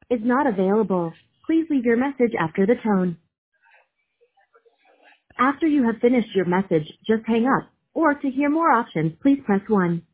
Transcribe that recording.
is not available. Please leave your message after the tone. After you have finished your message, just hang up. Or to hear more options, please press 1.